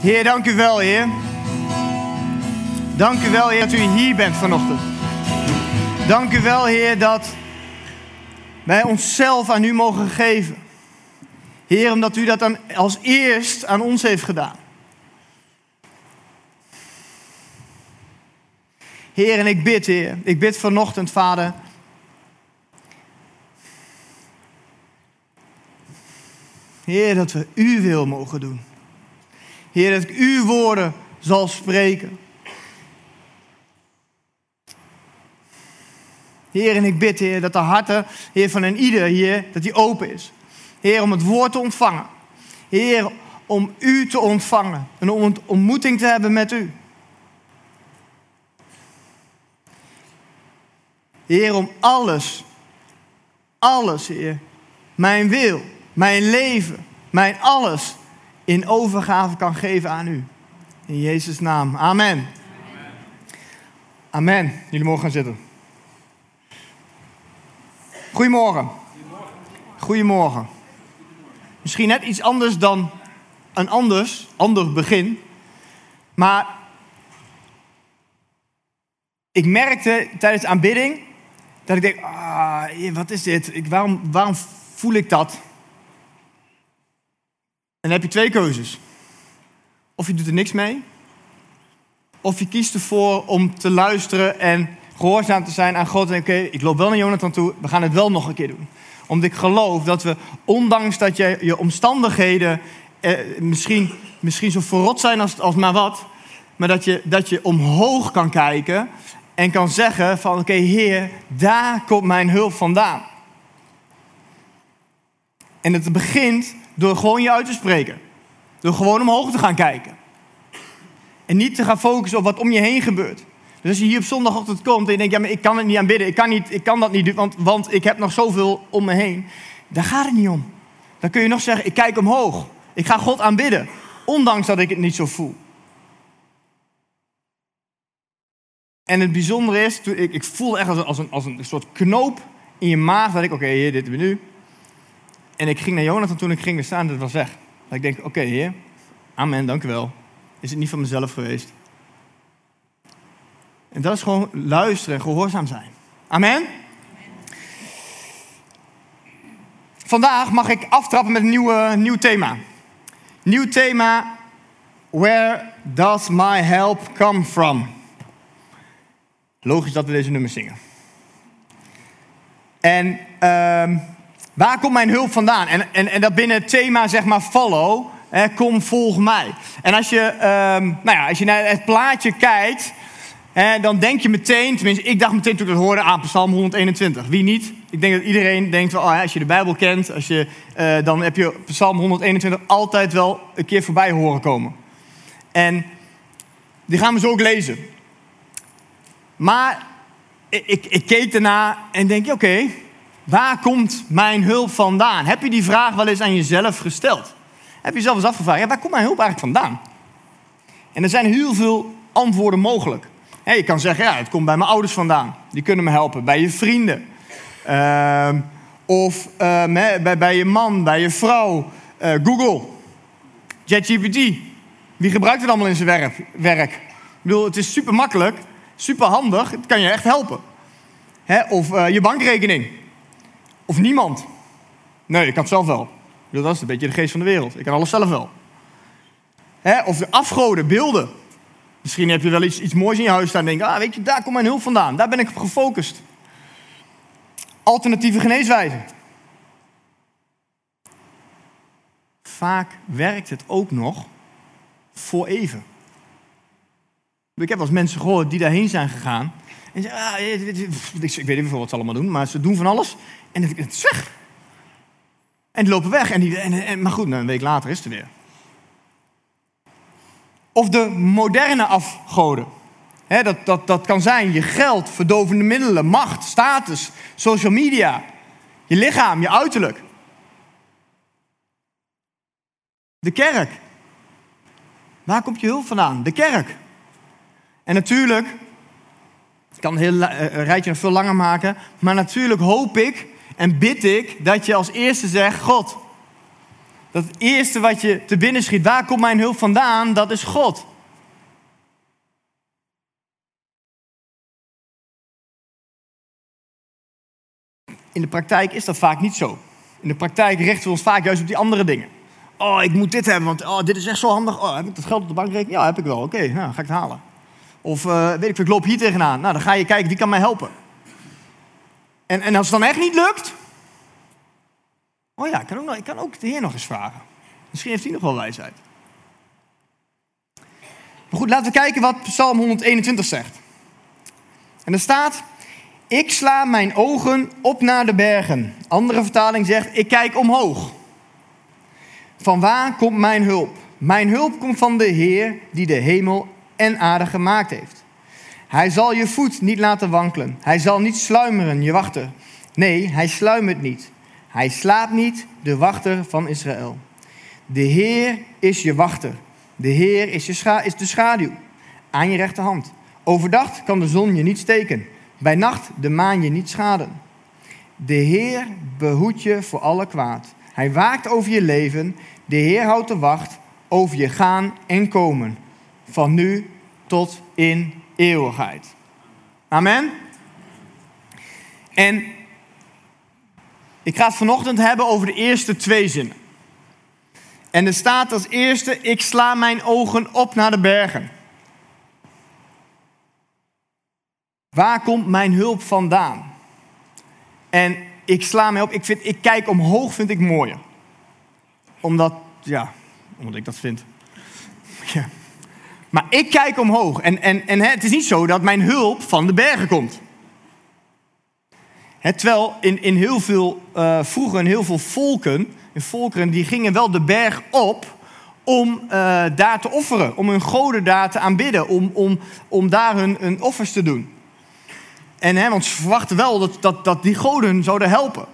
Heer, dank u wel, Heer. Dank u wel, Heer, dat u hier bent vanochtend. Dank u wel, Heer, dat wij onszelf aan u mogen geven. Heer, omdat u dat dan als eerst aan ons heeft gedaan. Heer, en ik bid vanochtend, Vader. Heer, dat we uw wil mogen doen. Heer, dat ik uw woorden zal spreken. Heer, en ik bid, Heer, dat de harten, Heer, van een ieder hier, dat die open is. Heer, om het woord te ontvangen. Heer, om u te ontvangen. Een ontmoeting te hebben met u. Heer, om alles, Heer, mijn wil, mijn leven, mijn alles in overgave kan geven aan u. In Jezus' naam. Amen. Amen. Jullie mogen gaan zitten. Goedemorgen. Goedemorgen. Misschien net iets anders dan een ander begin. Maar ik merkte tijdens de aanbidding dat ik denk, wat is dit? Waarom voel ik dat? En dan heb je twee keuzes. Of je doet er niks mee. Of je kiest ervoor om te luisteren en gehoorzaam te zijn aan God. En oké, ik loop wel naar Jonathan toe. We gaan het wel nog een keer doen. Omdat ik geloof dat we, ondanks dat je omstandigheden misschien zo verrot zijn als maar wat. Maar dat je omhoog kan kijken en kan zeggen van oké, Heer, daar komt mijn hulp vandaan. En het begint door gewoon je uit te spreken. Door gewoon omhoog te gaan kijken. En niet te gaan focussen op wat om je heen gebeurt. Dus als je hier op zondagochtend komt en je denkt, ja, maar ik kan het niet aanbidden. Ik kan dat niet doen, want ik heb nog zoveel om me heen. Daar gaat het niet om. Dan kun je nog zeggen, ik kijk omhoog. Ik ga God aanbidden. Ondanks dat ik het niet zo voel. En het bijzondere is, ik voel echt als een soort knoop in je maag. Dat ik, oké, Heer, dit ben nu. En ik ging naar Jonathan toen ik ging weer staan, dat was weg. Dat ik denk, oké, Heer, amen, dank u wel. Is het niet van mezelf geweest. En dat is gewoon luisteren en gehoorzaam zijn. Amen? Vandaag mag ik aftrappen met een nieuw thema. Nieuw thema, where does my help come from? Logisch dat we deze nummers zingen. En waar komt mijn hulp vandaan? En dat binnen het thema, zeg maar, follow. Kom, volg mij. En als je naar het plaatje kijkt, dan denk je meteen, tenminste ik dacht meteen toen ik dat hoorde, aan Psalm 121. Wie niet? Ik denk dat iedereen denkt, als je de Bijbel kent, dan heb je Psalm 121 altijd wel een keer voorbij horen komen. En die gaan we zo ook lezen. Maar ik keek ernaar en denk, oké, waar komt mijn hulp vandaan? Heb je die vraag wel eens aan jezelf gesteld? Heb je jezelf eens afgevraagd, waar komt mijn hulp eigenlijk vandaan? En er zijn heel veel antwoorden mogelijk. Je kan zeggen, het komt bij mijn ouders vandaan. Die kunnen me helpen. Bij je vrienden. Bij je man, bij je vrouw. Google. ChatGPT. Wie gebruikt het allemaal in zijn werk? Ik bedoel, het is super makkelijk. Super handig. Het kan je echt helpen. Of je bankrekening. Of niemand. Nee, ik kan het zelf wel. Ik bedoel, dat is een beetje de geest van de wereld. Ik kan alles zelf wel. Of de afgoden, beelden. Misschien heb je wel iets moois in je huis staan en denk, weet je, daar komt mijn hulp vandaan. Daar ben ik op gefocust. Alternatieve geneeswijzen. Vaak werkt het ook nog voor even. Ik heb wel eens mensen gehoord die daarheen zijn gegaan. En zeggen, ik weet niet wat ze allemaal doen, maar ze doen van alles. En het is weg. En die lopen weg. Maar goed, een week later is het er weer. Of de moderne afgoden. Dat kan zijn je geld, verdovende middelen, macht, status, social media. Je lichaam, je uiterlijk. De kerk. Waar komt je hulp vandaan? De kerk. En natuurlijk, ik kan een rijtje nog veel langer maken. Maar natuurlijk hoop ik en bid ik dat je als eerste zegt, God, Dat het eerste wat je te binnen schiet, waar komt mijn hulp vandaan? Dat is God. In de praktijk is dat vaak niet zo. In de praktijk richten we ons vaak juist op die andere dingen. Oh, ik moet dit hebben, want dit is echt zo handig. Oh, heb ik dat geld op de bankrekening? Ja, heb ik wel. Oké, nou, ga ik het halen. Of weet ik veel, ik loop hier tegenaan. Nou, dan ga je kijken, wie kan mij helpen? En als het dan echt niet lukt... Oh ja, ik kan ook de Heer nog eens vragen. Misschien heeft hij nog wel wijsheid. Maar goed, laten we kijken wat Psalm 121 zegt. En er staat... Ik sla mijn ogen op naar de bergen. Andere vertaling zegt, ik kijk omhoog. Van waar komt mijn hulp? Mijn hulp komt van de Heer die de hemel en aarde gemaakt heeft. Hij zal je voet niet laten wankelen. Hij zal niet sluimeren, je wachter. Nee, hij sluimert niet. Hij slaapt niet, de wachter van Israël. De Heer is je wachter. De Heer is de schaduw aan je rechterhand. Overdag kan de zon je niet steken. Bij nacht de maan je niet schaden. De Heer behoedt je voor alle kwaad. Hij waakt over je leven. De Heer houdt de wacht over je gaan en komen. Van nu tot in eeuwigheid. Amen. En ik ga het vanochtend hebben over de eerste 2 zinnen. En er staat als eerste, ik sla mijn ogen op naar de bergen. Waar komt mijn hulp vandaan? En ik sla mij op, ik kijk omhoog, vind ik mooier. Omdat ik dat vind. Ja. Maar ik kijk omhoog. En het is niet zo dat mijn hulp van de bergen komt. Terwijl in heel veel, vroeger in heel veel volkeren, die gingen wel de berg op om daar te offeren. Om hun goden daar te aanbidden. Om daar hun offers te doen. Want ze verwachten wel dat die goden zouden helpen.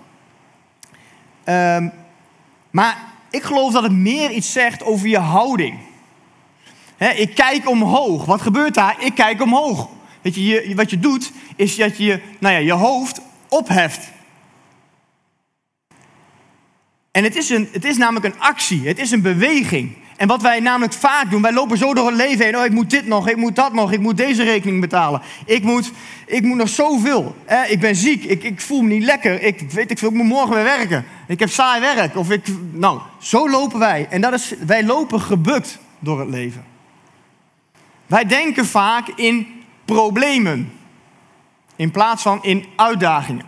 Maar ik geloof dat het meer iets zegt over je houding. Ik kijk omhoog. Wat gebeurt daar? Ik kijk omhoog. Weet je, wat je doet, is dat je je hoofd opheft. En het is namelijk een actie. Het is een beweging. En wat wij namelijk vaak doen, wij lopen zo door het leven heen. Oh, ik moet dit nog, ik moet dat nog, ik moet deze rekening betalen. Ik moet nog zoveel. Ik ben ziek, ik voel me niet lekker. Ik moet morgen weer werken. Ik heb saai werk. Zo lopen wij. En wij lopen gebukt door het leven. Wij denken vaak in problemen. In plaats van in uitdagingen.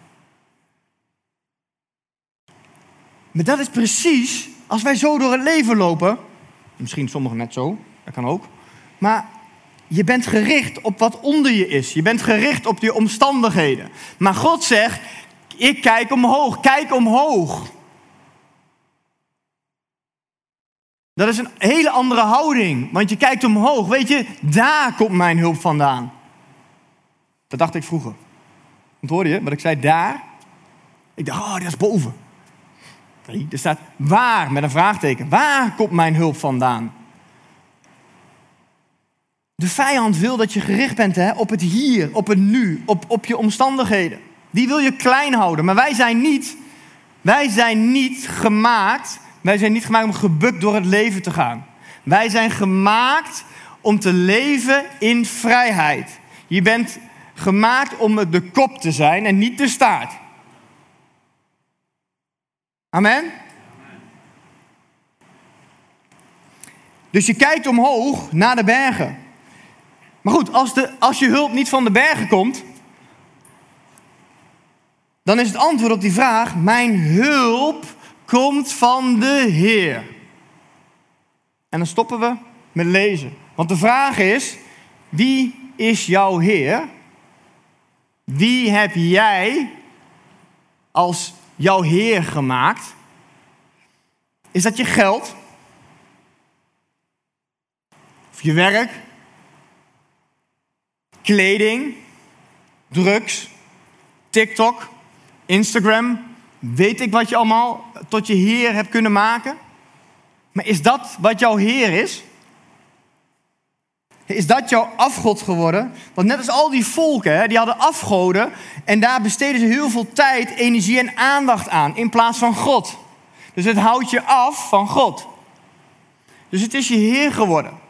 Maar dat is precies, als wij zo door het leven lopen, misschien sommigen net zo, dat kan ook, maar je bent gericht op wat onder je is. Je bent gericht op je omstandigheden. Maar God zegt, ik kijk omhoog, kijk omhoog. Dat is een hele andere houding, want je kijkt omhoog. Weet je, daar komt mijn hulp vandaan. Dat dacht ik vroeger. Want hoorde je wat ik zei, daar? Ik dacht, dat is boven. Nee, er staat waar, met een vraagteken. Waar komt mijn hulp vandaan? De vijand wil dat je gericht bent op het hier, op het nu, op je omstandigheden. Die wil je klein houden. Maar wij zijn niet gemaakt om gebukt door het leven te gaan. Wij zijn gemaakt om te leven in vrijheid. Je bent gemaakt om de kop te zijn en niet de staart. Amen? Dus je kijkt omhoog naar de bergen. Maar goed, als je hulp niet van de bergen komt, dan is het antwoord op die vraag, mijn hulp komt van de Heer. En dan stoppen we met lezen. Want de vraag is, wie is jouw Heer? Wie heb jij als jouw Heer gemaakt? Is dat je geld? Of je werk? Kleding? Drugs? TikTok? Instagram? Weet ik wat je allemaal tot je Heer hebt kunnen maken? Maar is dat wat jouw Heer is? Is dat jouw afgod geworden? Want net als al die volken, die hadden afgoden. En daar besteden ze heel veel tijd, energie en aandacht aan. In plaats van God. Dus het houdt je af van God. Dus het is je Heer geworden.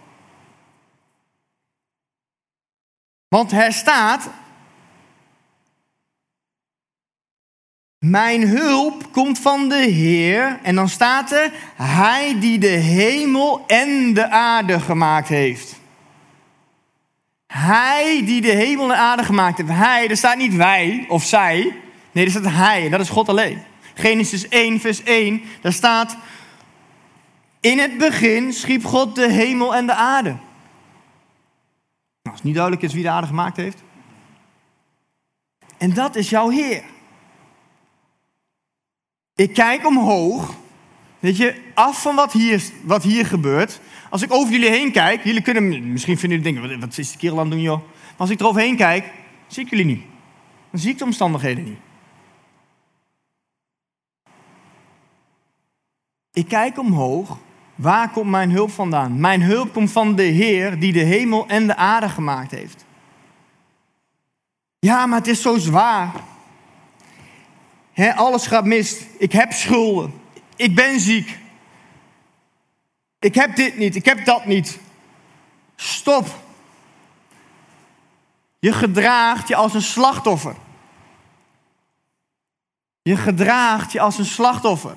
Want er staat: mijn hulp komt van de Heer. En dan staat er: Hij die de hemel en de aarde gemaakt heeft. Hij die de hemel en de aarde gemaakt heeft. Hij, er staat niet wij of zij. Nee, er staat Hij. En dat is God alleen. Genesis 1 vers 1. Daar staat: in het begin schiep God de hemel en de aarde. Nou, als het niet duidelijk is wie de aarde gemaakt heeft. En dat is jouw Heer. Ik kijk omhoog, weet je, af van wat hier gebeurt. Als ik over jullie heen kijk, jullie kunnen misschien vinden jullie denken, wat is die kerel aan het doen, joh? Maar als ik eroverheen kijk, zie ik jullie niet. Dan zie ik de omstandigheden niet. Ik kijk omhoog, waar komt mijn hulp vandaan? Mijn hulp komt van de Heer die de hemel en de aarde gemaakt heeft. Ja, maar het is zo zwaar. Alles gaat mis. Ik heb schulden. Ik ben ziek. Ik heb dit niet. Ik heb dat niet. Stop. Je gedraagt je als een slachtoffer. Je gedraagt je als een slachtoffer.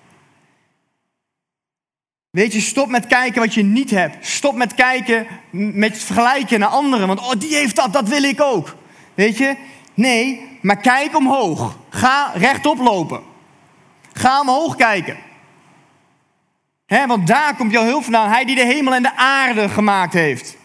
Weet je, stop met kijken wat je niet hebt. Stop met kijken, met vergelijken naar anderen. Want die heeft dat, dat wil ik ook. Weet je? Nee, maar kijk omhoog. Ga rechtop lopen. Ga omhoog kijken. Want daar komt jouw hulp vandaan. Hij die de hemel en de aarde gemaakt heeft.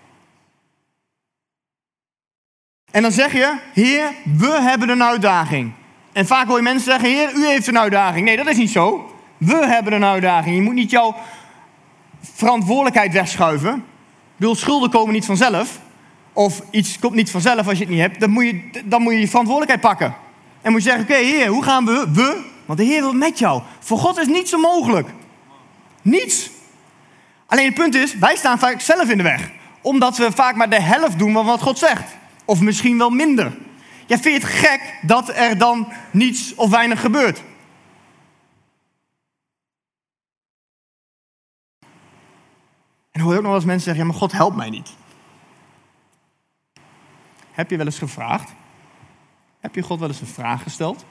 En dan zeg je: Heer, we hebben een uitdaging. En vaak hoor je mensen zeggen: Heer, u heeft een uitdaging. Nee, dat is niet zo. We hebben een uitdaging. Je moet niet jouw verantwoordelijkheid wegschuiven. Ik bedoel, schulden komen niet vanzelf. Of iets komt niet vanzelf als je het niet hebt. Dan moet je je verantwoordelijkheid pakken. En moet je zeggen: oké, Heer, hoe gaan we? Want de Heer wil met jou. Voor God is niets onmogelijk. Niets. Alleen het punt is, wij staan vaak zelf in de weg. Omdat we vaak maar de helft doen van wat God zegt. Of misschien wel minder. Ja, vind je het gek dat er dan niets of weinig gebeurt? En hoor je ook nog wel eens mensen zeggen: ja, maar God helpt mij niet. Heb je wel eens gevraagd? Heb je God wel eens een vraag gesteld?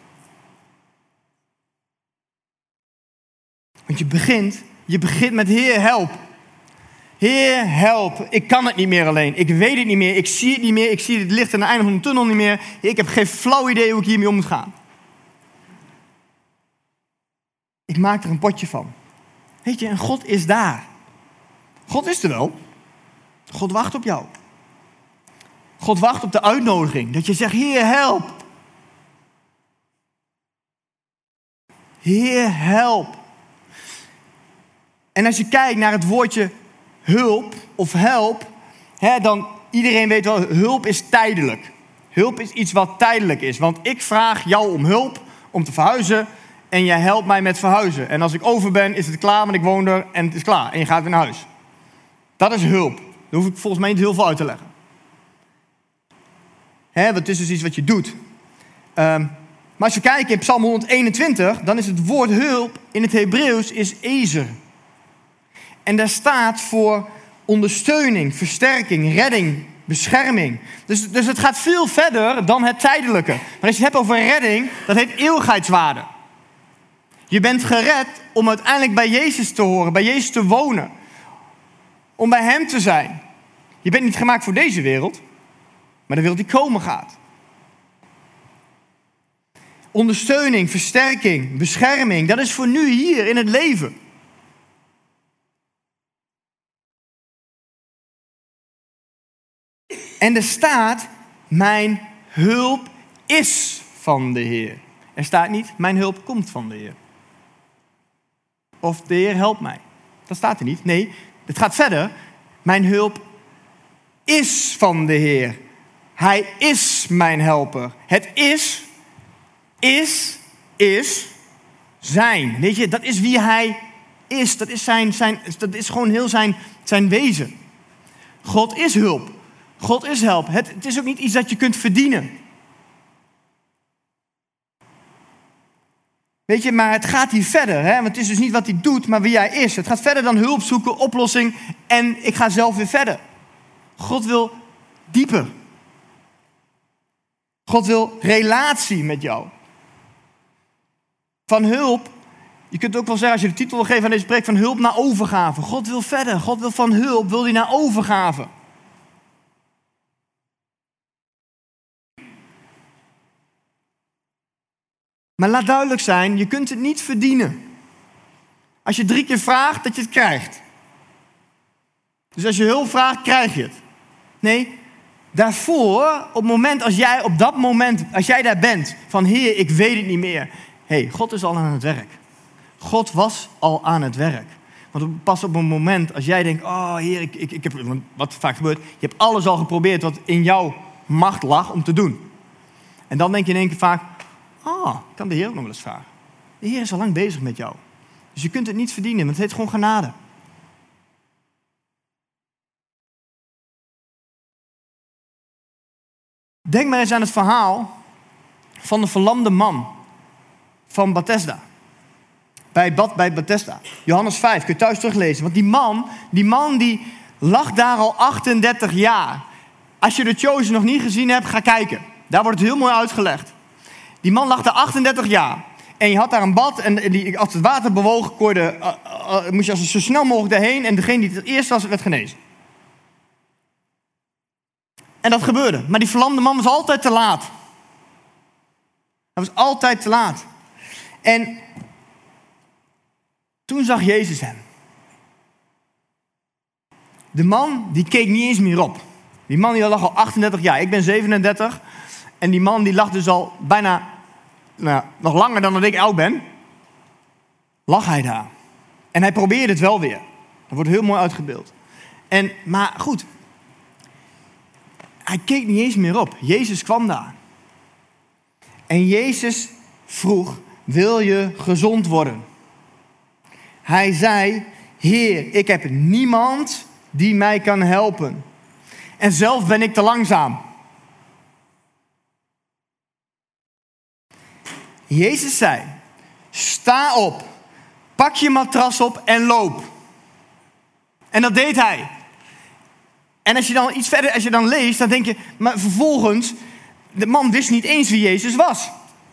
Want je begint met: Heer, help. Heer, help. Ik kan het niet meer alleen. Ik weet het niet meer. Ik zie het niet meer. Ik zie het licht aan het einde van de tunnel niet meer. Ik heb geen flauw idee hoe ik hiermee om moet gaan. Ik maak er een potje van. Weet je, en God is daar. God is er wel. God wacht op jou. God wacht op de uitnodiging. Dat je zegt: Heer, help. Heer, help. En als je kijkt naar het woordje hulp of help, dan iedereen weet wel, hulp is tijdelijk. Hulp is iets wat tijdelijk is. Want ik vraag jou om hulp om te verhuizen en jij helpt mij met verhuizen. En als ik over ben, is het klaar, want ik woon er en het is klaar. En je gaat weer naar huis. Dat is hulp. Daar hoef ik volgens mij niet heel veel uit te leggen. Want het is dus iets wat je doet. Maar als je kijkt in Psalm 121, dan is het woord hulp in het Hebreeuws is ezer. En daar staat voor ondersteuning, versterking, redding, bescherming. Dus het gaat veel verder dan het tijdelijke. Maar als je het hebt over redding, dat heeft eeuwigheidswaarde. Je bent gered om uiteindelijk bij Jezus te horen, bij Jezus te wonen. Om bij Hem te zijn. Je bent niet gemaakt voor deze wereld, maar de wereld die komen gaat. Ondersteuning, versterking, bescherming, dat is voor nu hier in het leven. En er staat: mijn hulp is van de Heer. Er staat niet: mijn hulp komt van de Heer. Of de Heer helpt mij. Dat staat er niet. Nee, het gaat verder. Mijn hulp is van de Heer. Hij is mijn helper. Het is zijn. Weet je, dat is wie Hij is. Dat is, dat is gewoon heel zijn wezen. God is hulp. God is help. Het is ook niet iets dat je kunt verdienen. Weet je, maar het gaat hier verder. Hè? Want het is dus niet wat hij doet, maar wie hij is. Het gaat verder dan hulp zoeken, oplossing en ik ga zelf weer verder. God wil dieper. God wil relatie met jou. Van hulp, je kunt ook wel zeggen als je de titel wil geven aan deze preek, van hulp naar overgave. God wil verder. God wil van hulp, wil hij naar overgave. Maar laat duidelijk zijn, je kunt het niet verdienen. Als je 3 keer vraagt, dat je het krijgt. Dus als je hulp vraagt, krijg je het. Nee, daarvoor, op dat moment, als jij daar bent, van Heer, ik weet het niet meer. God is al aan het werk. God was al aan het werk. Want pas op een moment, als jij denkt, oh Heer, ik heb, wat vaak gebeurt, je hebt alles al geprobeerd wat in jouw macht lag om te doen. En dan denk je in één keer vaak, ik kan de Heer ook nog wel eens vragen. De Heer is al lang bezig met jou. Dus je kunt het niet verdienen, want het heet gewoon genade. Denk maar eens aan het verhaal van de verlamde man van Bethesda. Bij Bethesda. Johannes 5, kun je thuis teruglezen. Want die man die lag daar al 38 jaar. Als je de Chosen nog niet gezien hebt, ga kijken. Daar wordt het heel mooi uitgelegd. Die man lag daar 38 jaar. En je had daar een bad en als het water bewoog, moest je zo snel mogelijk daarheen. En degene die het eerst was, werd genezen. En dat gebeurde. Maar die verlamde man was altijd te laat. Hij was altijd te laat. En toen zag Jezus hem. De man die keek niet eens meer op. Die man die lag al 38 jaar. Ik ben 37. En die man die lag dus al bijna, nog langer dan dat ik oud ben. Lag hij daar. En hij probeerde het wel weer. Dat wordt heel mooi uitgebeeld. Maar goed. Hij keek niet eens meer op. Jezus kwam daar. En Jezus vroeg, wil je gezond worden? Hij zei, Heer, ik heb niemand die mij kan helpen. En zelf ben ik te langzaam. Jezus zei, sta op, pak je matras op en loop. En dat deed hij. En als je dan iets verder, als je dan leest, dan denk je, maar vervolgens, de man wist niet eens wie Jezus was.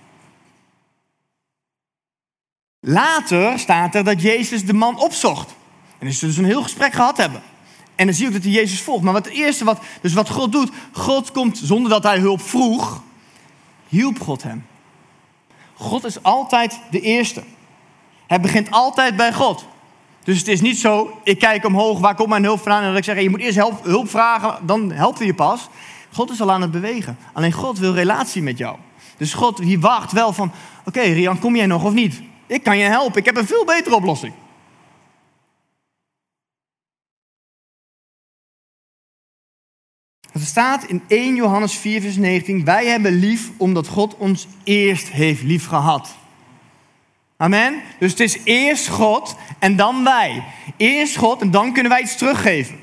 Later staat er dat Jezus de man opzocht. En ze dus een heel gesprek gehad hebben. En dan zie je ook dat hij Jezus volgt. Maar wat God doet, God komt zonder dat hij hulp vroeg, hielp God hem. God is altijd de eerste. Het begint altijd bij God. Dus het is niet zo, ik kijk omhoog, waar komt mijn hulp vandaan? En dat ik zeg, je moet eerst hulp vragen, dan helpt hij je pas. God is al aan het bewegen. Alleen God wil relatie met jou. Dus God die wacht wel van, oké, Rian, kom jij nog of niet? Ik kan je helpen, ik heb een veel betere oplossing. Er staat in 1 Johannes 4 vers 19, wij hebben lief omdat God ons eerst heeft lief gehad. Amen. Dus het is eerst God en dan wij. Eerst God en dan kunnen wij iets teruggeven.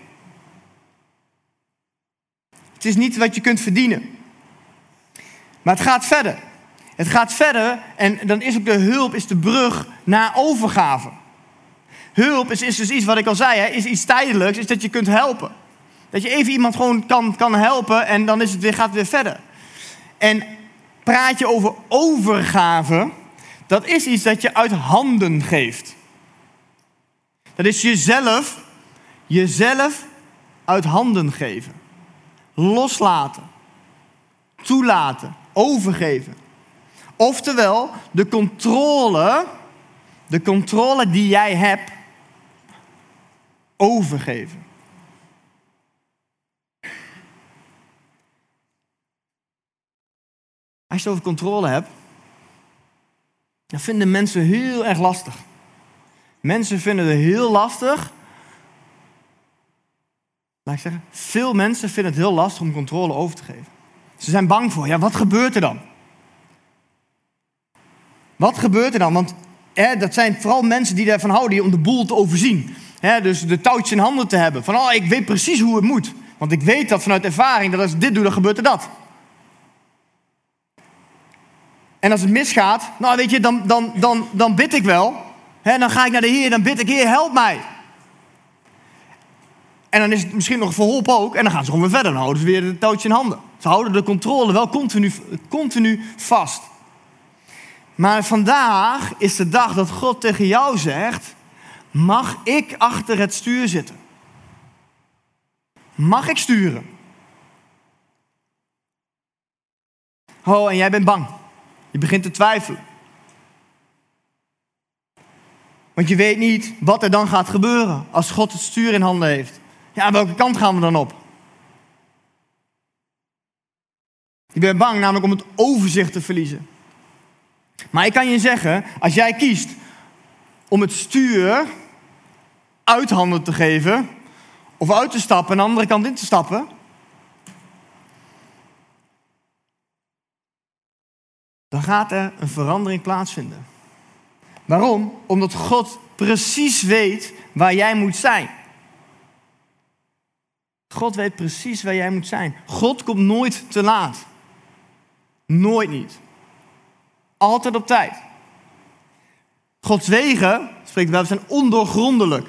Het is niet wat je kunt verdienen. Maar het gaat verder. Het gaat verder en dan is ook de hulp is de brug naar overgave. Hulp is dus iets wat ik al zei, is iets tijdelijks, is dat je kunt helpen. Dat je even iemand gewoon kan helpen en dan gaat het weer verder. En praat je over overgave, dat is iets dat je uit handen geeft. Dat is jezelf uit handen geven. Loslaten. Toelaten. Overgeven. Oftewel, de controle die jij hebt, overgeven. Als je het over controle hebt, dan vinden mensen heel erg lastig. Mensen vinden het heel lastig. Laat ik zeggen, veel mensen vinden het heel lastig om controle over te geven. Ze zijn bang voor, wat gebeurt er dan? Wat gebeurt er dan? Want dat zijn vooral mensen die ervan houden om de boel te overzien. Dus de touwtjes in handen te hebben. Van, ik weet precies hoe het moet. Want ik weet dat vanuit ervaring, dat als ik dit doe, dan gebeurt er dat. En als het misgaat, nou weet je, dan bid ik wel. Dan ga ik naar de Heer, dan bid ik, Heer, help mij. En dan is het misschien nog verholpen ook. En dan gaan ze gewoon weer verder. Dan houden ze weer het touwtje in handen. Ze houden de controle wel continu vast. Maar vandaag is de dag dat God tegen jou zegt: mag ik achter het stuur zitten? Mag ik sturen? Oh, en jij bent bang. Je begint te twijfelen. Want je weet niet wat er dan gaat gebeuren als God het stuur in handen heeft. Ja, welke kant gaan we dan op? Je bent bang namelijk om het overzicht te verliezen. Maar ik kan je zeggen, als jij kiest om het stuur uit handen te geven, of uit te stappen en de andere kant in te stappen, dan gaat er een verandering plaatsvinden. Waarom? Omdat God precies weet waar jij moet zijn. God weet precies waar jij moet zijn. God komt nooit te laat. Nooit niet. Altijd op tijd. Gods wegen, spreekt wel, zijn ondoorgrondelijk.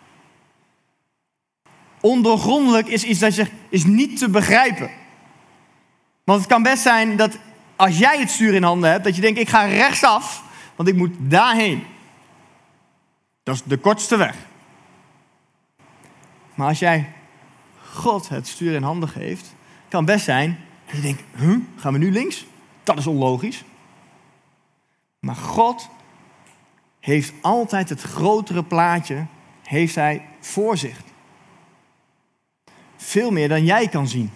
Ondoorgrondelijk is iets dat is niet te begrijpen. Want het kan best zijn dat als jij het stuur in handen hebt, dat je denkt, ik ga rechtsaf, want ik moet daarheen. Dat is de kortste weg. Maar als jij God het stuur in handen geeft, kan best zijn dat je denkt, gaan we nu links? Dat is onlogisch. Maar God heeft altijd het grotere plaatje, heeft hij voor zich. Veel meer dan jij kan zien.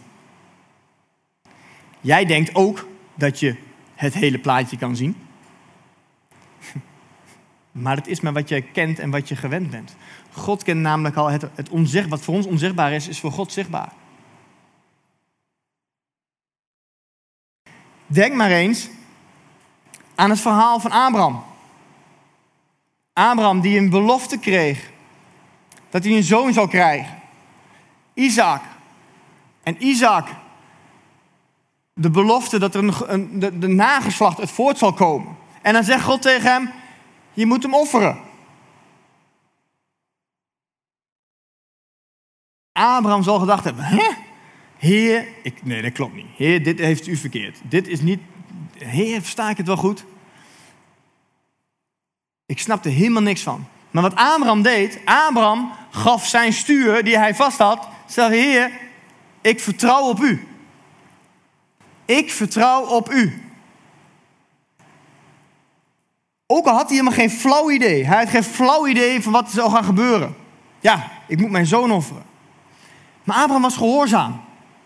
Jij denkt ook dat je het hele plaatje kan zien. Maar het is maar wat je kent en wat je gewend bent. God kent namelijk al het onzichtbaar. Wat voor ons onzichtbaar is, is voor God zichtbaar. Denk maar eens aan het verhaal van Abraham. Abraham die een belofte kreeg dat hij een zoon zou krijgen. Isaac. En Isaac, de belofte dat er de nageslacht het voort zal komen. En dan zegt God tegen hem, je moet hem offeren. Abraham zal gedacht hebben, Heer, nee dat klopt niet. Heer, dit heeft u verkeerd. Dit is niet, Heer, versta ik het wel goed? Ik snapte helemaal niks van. Maar wat Abraham deed, Abraham gaf zijn stuur die hij vast had. Zei, Heer, ik vertrouw op u. Ik vertrouw op u. Ook al had hij helemaal geen flauw idee. Hij had geen flauw idee van wat er zou gaan gebeuren. Ja, ik moet mijn zoon offeren. Maar Abraham was gehoorzaam.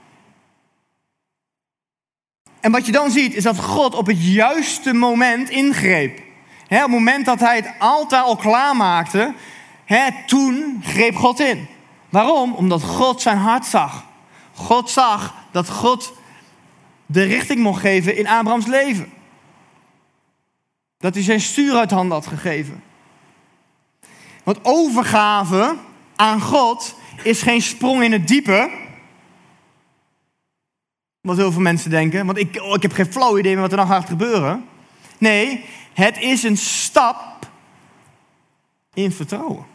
En wat je dan ziet, is dat God op het juiste moment ingreep. Op het moment dat hij het altaar al klaarmaakte, toen greep God in. Waarom? Omdat God zijn hart zag. God zag dat God de richting mocht geven in Abrahams leven. Dat hij zijn stuur uit handen had gegeven. Want overgave aan God is geen sprong in het diepe. Wat heel veel mensen denken. Want ik heb geen flauw idee meer wat er dan gaat gebeuren. Nee, het is een stap in vertrouwen.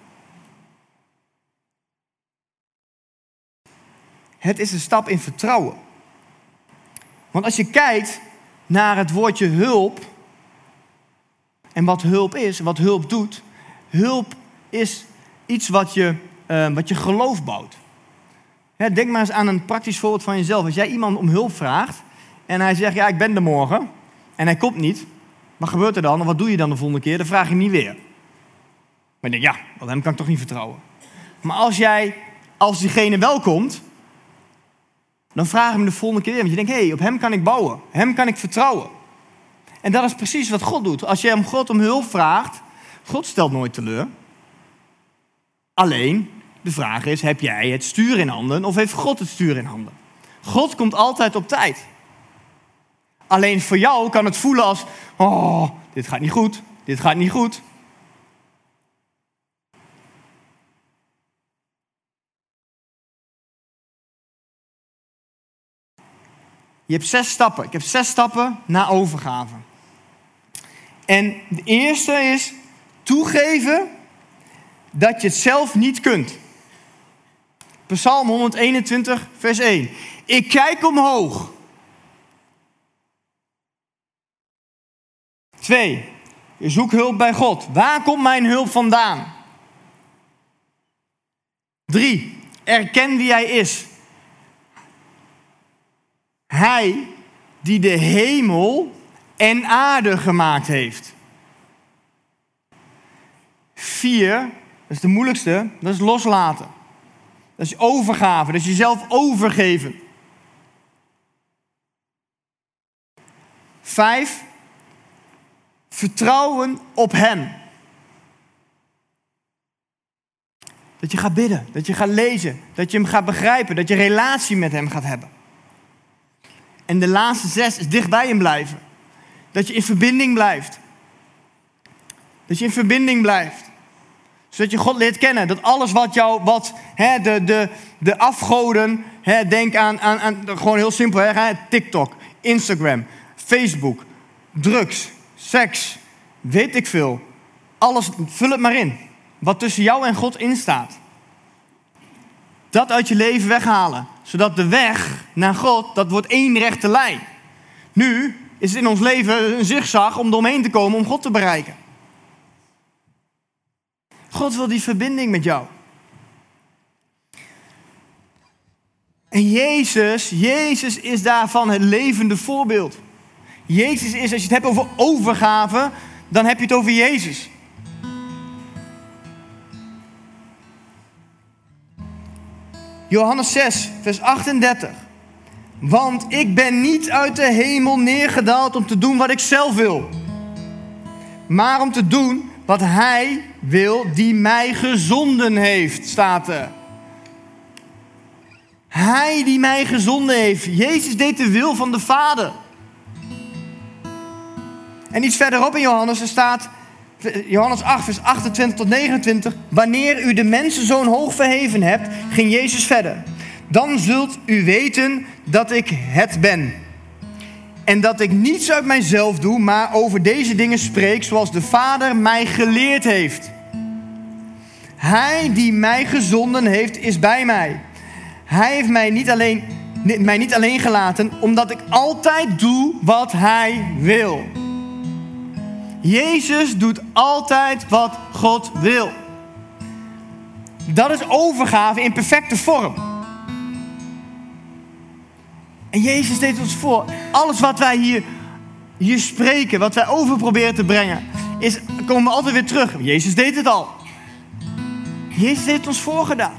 Het is een stap in vertrouwen. Want als je kijkt naar het woordje hulp en wat hulp is, wat hulp doet. Hulp is iets wat je geloof bouwt. Denk maar eens aan een praktisch voorbeeld van jezelf. Als jij iemand om hulp vraagt en hij zegt, ja, ik ben er morgen en hij komt niet. Wat gebeurt er dan? En wat doe je dan de volgende keer? Dan vraag je niet weer. Maar je denkt, ja, want hem kan ik toch niet vertrouwen. Maar als diegene wel komt, dan vraag je hem de volgende keer weer. Want je denkt, op hem kan ik bouwen. Hem kan ik vertrouwen. En dat is precies wat God doet. Als je hem God om hulp vraagt, God stelt nooit teleur. Alleen, de vraag is, heb jij het stuur in handen of heeft God het stuur in handen? God komt altijd op tijd. Alleen voor jou kan het voelen als, dit gaat niet goed, dit gaat niet goed. Je hebt 6 stappen. Ik heb 6 stappen naar overgave. En de eerste is toegeven dat je het zelf niet kunt. Psalm 121, vers 1. Ik kijk omhoog. 2. Je zoekt hulp bij God. Waar komt mijn hulp vandaan? 3. Erken wie hij is. Hij die de hemel en aarde gemaakt heeft. 4. Dat is de moeilijkste. Dat is loslaten. Dat is overgave. Dat is jezelf overgeven. 5. Vertrouwen op hem. Dat je gaat bidden. Dat je gaat lezen. Dat je hem gaat begrijpen. Dat je relatie met hem gaat hebben. En de laatste 6 is dicht bij hem blijven. Dat je in verbinding blijft. Dat je in verbinding blijft. Zodat je God leert kennen. Dat alles wat jou, de afgoden, denk aan gewoon heel simpel, TikTok, Instagram, Facebook, drugs, seks, weet ik veel. Alles, vul het maar in. Wat tussen jou en God instaat. Dat uit je leven weghalen. Zodat de weg naar God, dat wordt één rechte lijn. Nu is het in ons leven een zigzag om eromheen te komen om God te bereiken. God wil die verbinding met jou. En Jezus is daarvan het levende voorbeeld. Jezus is, als je het hebt over overgave, dan heb je het over Jezus. Johannes 6, vers 38. Want ik ben niet uit de hemel neergedaald om te doen wat ik zelf wil. Maar om te doen wat hij wil die mij gezonden heeft, staat er. Hij die mij gezonden heeft. Jezus deed de wil van de Vader. En iets verderop in Johannes, er staat, Johannes 8, vers 28 tot 29. Wanneer u de mensenzoon hoog verheven hebt, ging Jezus verder. Dan zult u weten dat ik het ben. En dat ik niets uit mijzelf doe, maar over deze dingen spreek zoals de Vader mij geleerd heeft. Hij die mij gezonden heeft, is bij mij. Hij heeft mij niet alleen gelaten, omdat ik altijd doe wat hij wil. Jezus doet altijd wat God wil. Dat is overgave in perfecte vorm. En Jezus deed ons voor. Alles wat wij hier spreken, wat wij over proberen te brengen, komen we altijd weer terug. Jezus deed het al. Jezus heeft ons voorgedaan.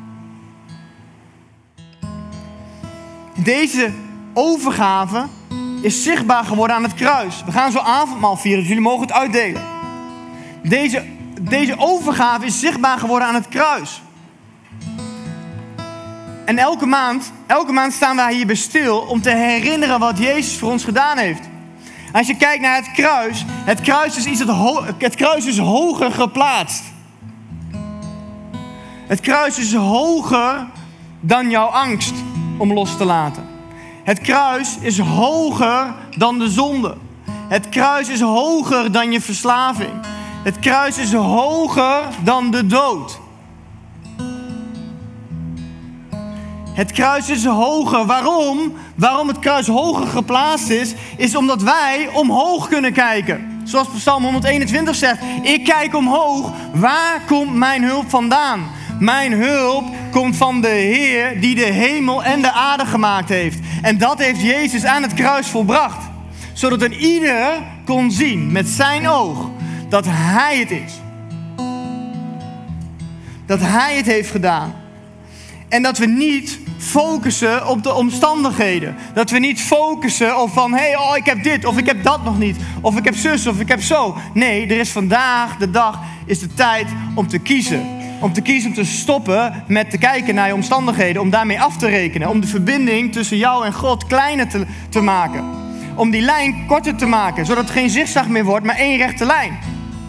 Deze overgave is zichtbaar geworden aan het kruis. We gaan zo avondmaal vieren, dus jullie mogen het uitdelen. Deze overgave is zichtbaar geworden aan het kruis. En elke maand staan wij hierbij stil om te herinneren wat Jezus voor ons gedaan heeft. Als je kijkt naar het kruis is hoger geplaatst. Het kruis is hoger dan jouw angst om los te laten. Het kruis is hoger dan de zonde. Het kruis is hoger dan je verslaving. Het kruis is hoger dan de dood. Het kruis is hoger. Waarom? Waarom het kruis hoger geplaatst is omdat wij omhoog kunnen kijken. Zoals Psalm 121 zegt. Ik kijk omhoog. Waar komt mijn hulp vandaan? Mijn hulp komt van de Heer die de hemel en de aarde gemaakt heeft. En dat heeft Jezus aan het kruis volbracht. Zodat een ieder kon zien met zijn oog dat hij het is. Dat hij het heeft gedaan. En dat we niet focussen op de omstandigheden. Dat we niet focussen op van, ik heb dit of ik heb dat nog niet. Of ik heb zus of ik heb zo. Nee, er is vandaag de dag, is de tijd om te kiezen. Om te kiezen om te stoppen met te kijken naar je omstandigheden. Om daarmee af te rekenen. Om de verbinding tussen jou en God kleiner te maken. Om die lijn korter te maken. Zodat het geen zigzag meer wordt, maar één rechte lijn.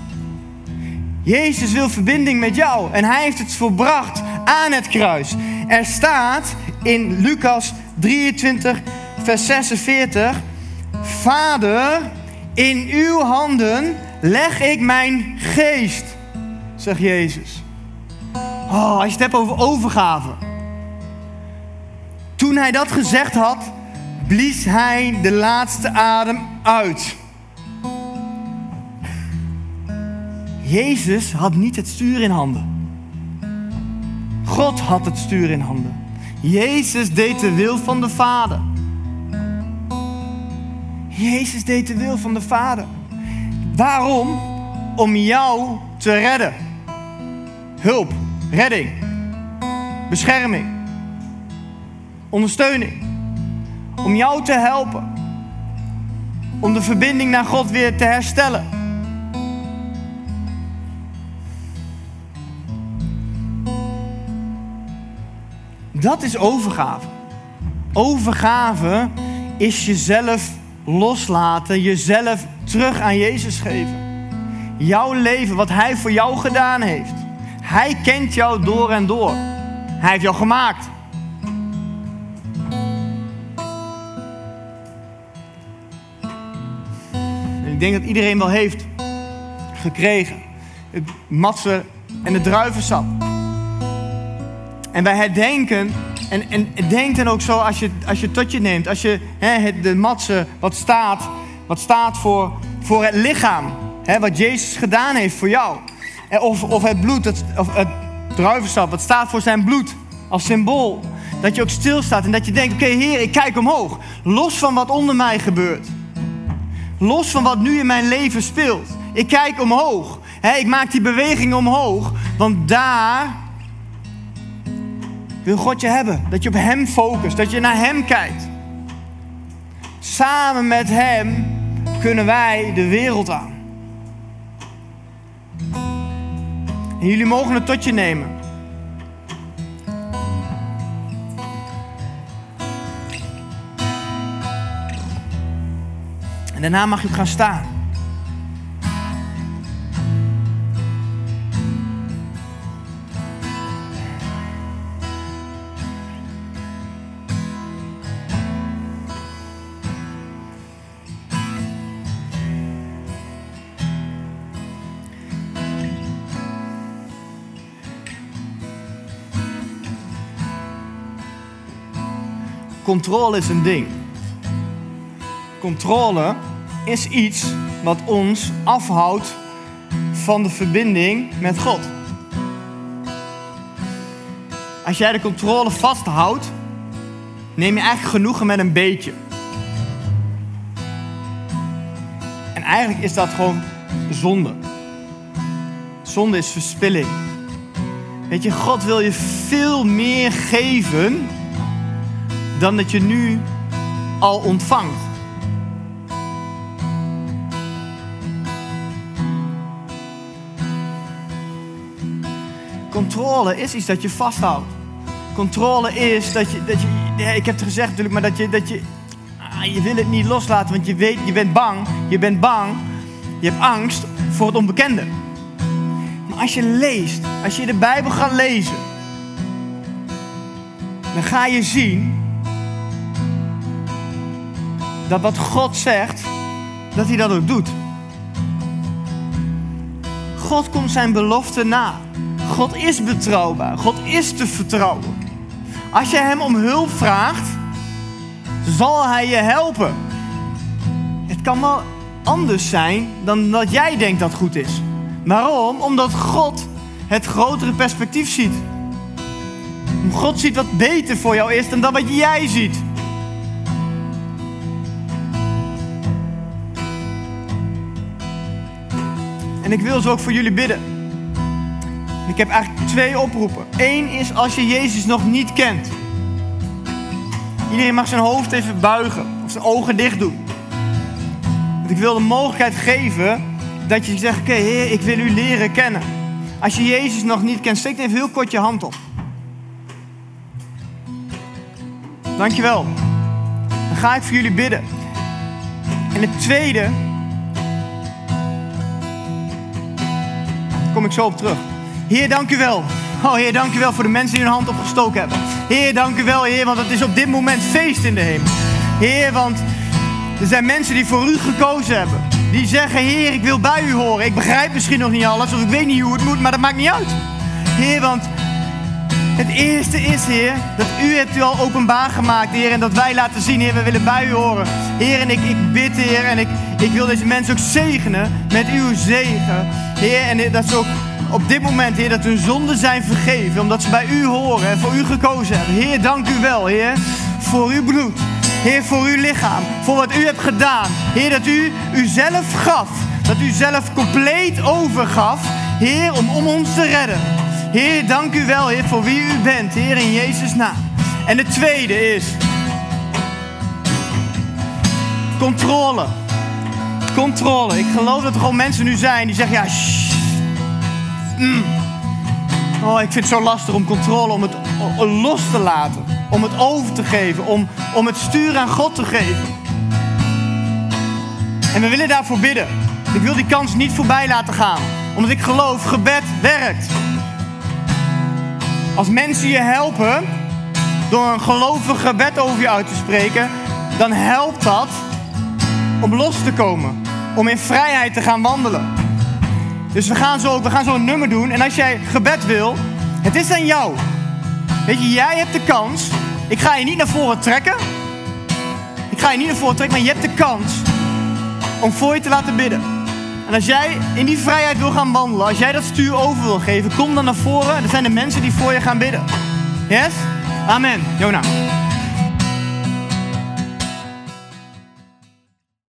Jezus wil verbinding met jou. En hij heeft het volbracht aan het kruis. Er staat in Lucas 23, vers 46. Vader, In uw handen leg ik mijn geest, zegt Jezus. Oh, als je het hebt over overgave. Toen hij dat gezegd had, blies hij de laatste adem uit. Jezus had niet het stuur in handen. God had het stuur in handen. Jezus deed de wil van de Vader. Jezus deed de wil van de Vader. Waarom? Om jou te redden. Hulp, redding, bescherming, ondersteuning. Om jou te helpen. Om de verbinding naar God weer te herstellen. Dat is overgave. Overgave is jezelf loslaten, jezelf terug aan Jezus geven. Jouw leven, wat Hij voor jou gedaan heeft. Hij kent jou door en door. Hij heeft jou gemaakt. En ik denk dat iedereen wel heeft gekregen. Het matsen en het druivensap. En wij herdenken, en denk dan ook zo als je het tot je neemt. Als je de matsen, wat staat voor het lichaam. Wat Jezus gedaan heeft voor jou. Of het bloed, of het druivensap, wat staat voor zijn bloed. Als symbool. Dat je ook stilstaat en dat je denkt, oké, Heer, ik kijk omhoog. Los van wat onder mij gebeurt. Los van wat nu in mijn leven speelt. Ik kijk omhoog. Ik maak die beweging omhoog. Want daar wil God je hebben. Dat je op Hem focust. Dat je naar Hem kijkt. Samen met Hem kunnen wij de wereld aan. En jullie mogen het tot je nemen. En daarna mag je gaan staan. Controle is een ding. Controle is iets wat ons afhoudt van de verbinding met God. Als jij de controle vasthoudt, neem je eigenlijk genoegen met een beetje. En eigenlijk is dat gewoon zonde. Zonde is verspilling. Weet je, God wil je veel meer geven dan dat je nu al ontvangt. Controle is iets dat je vasthoudt. Controle is dat je ik heb het gezegd natuurlijk, maar je wil het niet loslaten, want je weet, je bent bang, je hebt angst voor het onbekende. Maar als je de Bijbel gaat lezen, dan ga je zien dat wat God zegt, dat hij dat ook doet. God komt zijn belofte na. God is betrouwbaar. God is te vertrouwen. Als je hem om hulp vraagt, zal hij je helpen. Het kan wel anders zijn dan dat jij denkt dat goed is. Waarom? Omdat God het grotere perspectief ziet. God ziet wat beter voor jou is dan dat wat jij ziet. En ik wil zo ook voor jullie bidden. Ik heb eigenlijk 2 oproepen. 1 is als je Jezus nog niet kent. Iedereen mag zijn hoofd even buigen of zijn ogen dicht doen. Want ik wil de mogelijkheid geven dat je zegt, oké, Heer, ik wil u leren kennen. Als je Jezus nog niet kent, steek even heel kort je hand op. Dankjewel. Dan ga ik voor jullie bidden. En het tweede, daar kom ik zo op terug. Heer, dank u wel. Oh Heer, dank u wel voor de mensen die hun hand opgestoken hebben. Heer, dank u wel, Heer, want het is op dit moment feest in de hemel. Heer, want Er zijn mensen die voor u gekozen hebben. Die zeggen, Heer, ik wil bij u horen. Ik begrijp misschien nog niet alles, of ik weet niet hoe het moet, maar dat maakt niet uit. Heer, want het eerste is, Heer, dat u hebt u al openbaar gemaakt, Heer. En dat wij laten zien, Heer, we willen bij u horen. Heer, en ik bid, Heer, en ik wil deze mensen ook zegenen met uw zegen. Heer, en dat ze ook op dit moment, Heer, dat hun zonden zijn vergeven. Omdat ze bij u horen en voor u gekozen hebben. Heer, dank u wel, Heer, voor uw bloed. Heer, voor uw lichaam, voor wat u hebt gedaan. Heer, dat u uzelf gaf. Dat u zelf compleet overgaf, Heer, om ons te redden. Heer, dank u wel, Heer, voor wie u bent, Heer, in Jezus' naam. En de tweede is controle. Controle. Ik geloof dat er gewoon mensen nu zijn die zeggen, ja, oh, ik vind het zo lastig om controle, om het los te laten. Om het over te geven, om het stuur aan God te geven. En we willen daarvoor bidden. Ik wil die kans niet voorbij laten gaan. Omdat ik geloof, gebed werkt. Als mensen je helpen door een gelovig gebed over je uit te spreken, dan helpt dat om los te komen. Om in vrijheid te gaan wandelen. Dus we gaan zo een nummer doen. En als jij gebed wil, het is aan jou. Weet je, jij hebt de kans. Ik ga je niet naar voren trekken. Maar je hebt de kans om voor je te laten bidden. En als jij in die vrijheid wil gaan wandelen, als jij dat stuur over wil geven, kom dan naar voren. Er zijn de mensen die voor je gaan bidden. Yes? Amen. Jona.